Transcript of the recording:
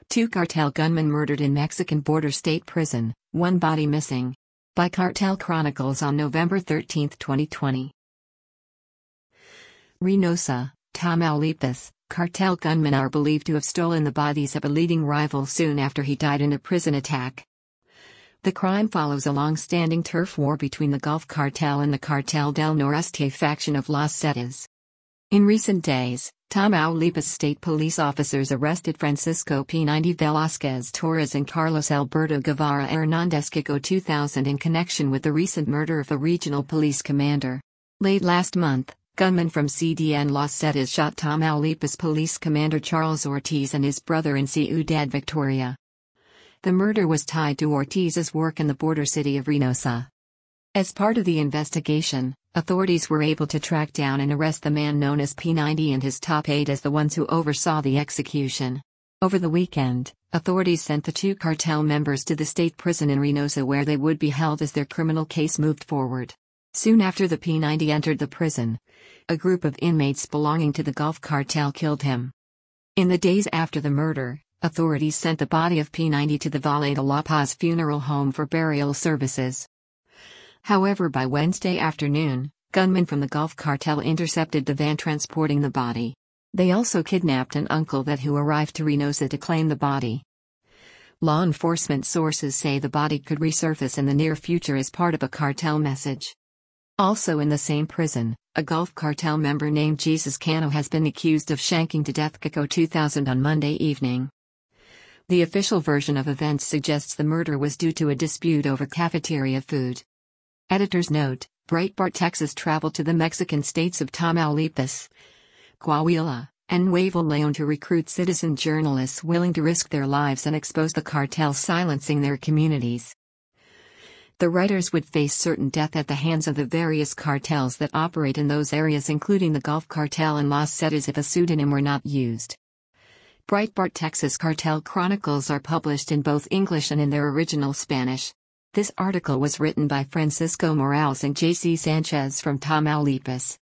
Two cartel gunmen murdered in Mexican border state prison, one body missing. By Cartel Chronicles on November 13, 2020. Reynosa, Tamaulipas, cartel gunmen are believed to have stolen the bodies of a leading rival soon after he died in a prison attack. The crime follows a long-standing turf war between the Gulf Cartel and the Cartel del Noreste faction of Los Zetas. In recent days, Tamaulipas state police officers arrested Francisco P90 Velázquez Torres and Carlos Alberto Guevara Hernández Kiko 2000 in connection with the recent murder of a regional police commander. Late last month, gunmen from CDN Los Zetas shot Tamaulipas Police Commander Charles Ortiz and his brother in Ciudad Victoria. The murder was tied to Ortiz's work in the border city of Reynosa. As part of the investigation, authorities were able to track down and arrest the man known as P90 and his top aide as the ones who oversaw the execution. Over the weekend, authorities sent the two cartel members to the state prison in Reynosa where they would be held as their criminal case moved forward. Soon after the P90 entered the prison, a group of inmates belonging to the Gulf Cartel killed him. In the days after the murder, authorities sent the body of P90 to the Valle de la Paz funeral home for burial services. However, by Wednesday afternoon, gunmen from the Gulf Cartel intercepted the van transporting the body. They also kidnapped an uncle who arrived to Reynosa to claim the body. Law enforcement sources say the body could resurface in the near future as part of a cartel message. Also in the same prison, a Gulf Cartel member named Jesus Cano has been accused of shanking to death Kiko 2000 on Monday evening. The official version of events suggests the murder was due to a dispute over cafeteria food. Editor's note: Breitbart Texas traveled to the Mexican states of Tamaulipas, Coahuila, and Nuevo León to recruit citizen journalists willing to risk their lives and expose the cartels silencing their communities. The writers would face certain death at the hands of the various cartels that operate in those areas, including the Gulf Cartel and Los Zetas, if a pseudonym were not used. Breitbart Texas Cartel Chronicles are published in both English and in their original Spanish. This article was written by Francisco Morales and J.C. Sanchez from Tamaulipas.